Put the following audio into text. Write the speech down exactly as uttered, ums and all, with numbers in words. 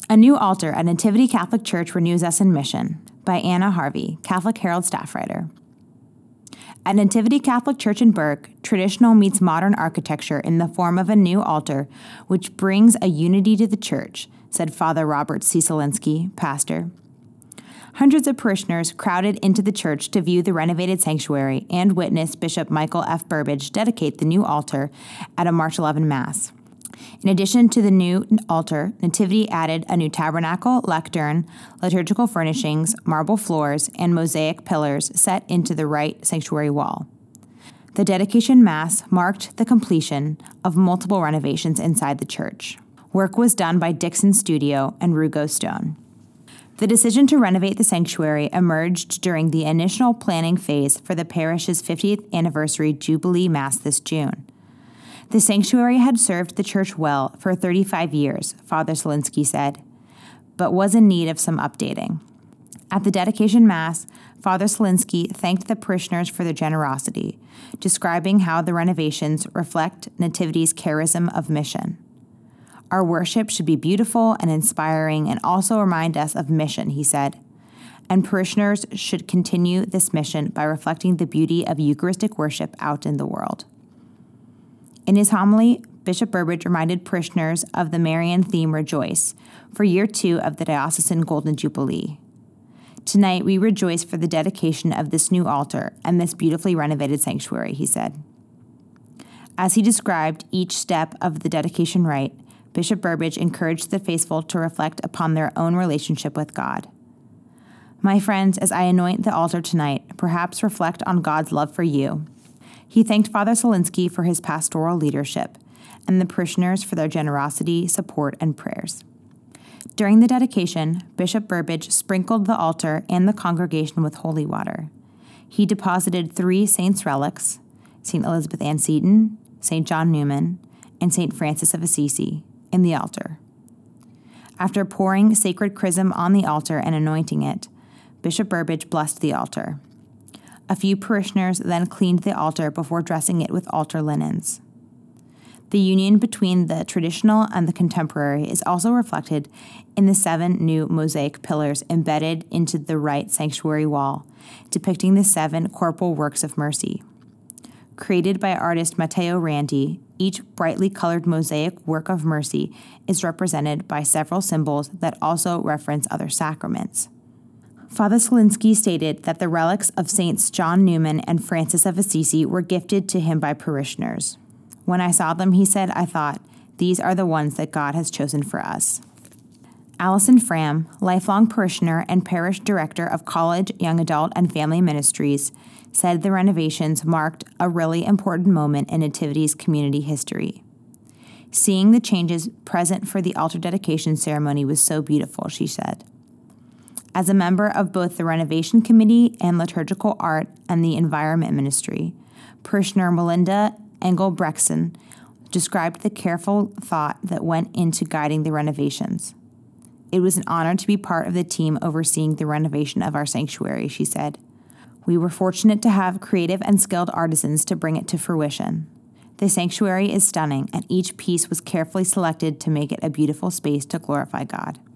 A New Altar at Nativity Catholic Church Renews Us in Mission by Anna Harvey, Catholic Herald staff writer. At Nativity Catholic Church in Burke, traditional meets modern architecture in the form of a new altar, which brings a unity to the church, said Father Robert Cieselinski, pastor. Hundreds of parishioners crowded into the church to view the renovated sanctuary and witness Bishop Michael F. Burbidge dedicate the new altar at a March eleventh Mass. In addition to the new altar, Nativity added a new tabernacle, lectern, liturgical furnishings, marble floors, and mosaic pillars set into the right sanctuary wall. The dedication Mass marked the completion of multiple renovations inside the church. Work was done by Dixon Studio and Rugo Stone. The decision to renovate the sanctuary emerged during the initial planning phase for the parish's fiftieth anniversary Jubilee Mass this June. The sanctuary had served the church well for thirty-five years, Father Cieselinski said, but was in need of some updating. At the dedication Mass, Father Cieselinski thanked the parishioners for their generosity, describing how the renovations reflect Nativity's charism of mission. Our worship should be beautiful and inspiring and also remind us of mission, he said, and parishioners should continue this mission by reflecting the beauty of Eucharistic worship out in the world. In his homily, Bishop Burbidge reminded parishioners of the Marian theme Rejoice for year two of the Diocesan Golden Jubilee. Tonight, we rejoice for the dedication of this new altar and this beautifully renovated sanctuary, he said. As he described each step of the dedication rite, Bishop Burbidge encouraged the faithful to reflect upon their own relationship with God. My friends, as I anoint the altar tonight, perhaps reflect on God's love for you. He thanked Father Cieselinski for his pastoral leadership and the parishioners for their generosity, support, and prayers. During the dedication, Bishop Burbidge sprinkled the altar and the congregation with holy water. He deposited three saints' relics, Saint Elizabeth Ann Seton, Saint John Newman, and Saint Francis of Assisi, in the altar. After pouring sacred chrism on the altar and anointing it, Bishop Burbidge blessed the altar. A few parishioners then cleaned the altar before dressing it with altar linens. The union between the traditional and the contemporary is also reflected in the seven new mosaic pillars embedded into the right sanctuary wall, depicting the seven corporal works of mercy. Created by artist Matteo Randi, each brightly colored mosaic work of mercy is represented by several symbols that also reference other sacraments. Father Cieselinski stated that the relics of Saints John Newman and Francis of Assisi were gifted to him by parishioners. When I saw them, he said, I thought, these are the ones that God has chosen for us. Allison Fram, lifelong parishioner and parish director of College, Young Adult, and Family Ministries, said the renovations marked a really important moment in Nativity's community history. Seeing the changes present for the altar dedication ceremony was so beautiful, she said. As a member of both the Renovation Committee and Liturgical Art and the Environment Ministry, parishioner Melinda Engelbrechtson described the careful thought that went into guiding the renovations. It was an honor to be part of the team overseeing the renovation of our sanctuary, she said. We were fortunate to have creative and skilled artisans to bring it to fruition. The sanctuary is stunning, and each piece was carefully selected to make it a beautiful space to glorify God.